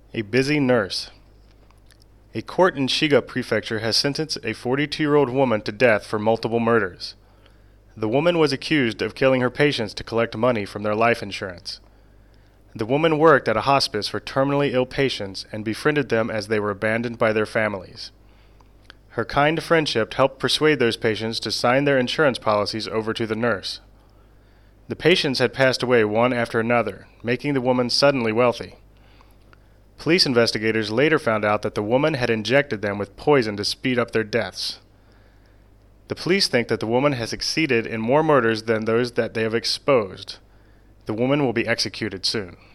A busy nurse. A court in Shiga Prefecture has sentenced a 42-year-old woman to death for multiple murders. The woman was accused of killing her patients to collect money from their life insurance. The woman worked at a hospice for terminally ill patients and befriended them as they were abandoned by their families. Her kind friendship helped persuade those patients to sign their insurance policies over to the nurse. The patients had passed away one after another, making the woman suddenly wealthy. Police investigators later found out that the woman had injected them with poison to speed up their deaths. The police think that the woman has succeeded in more murders than those that they have exposed. The woman will be executed soon.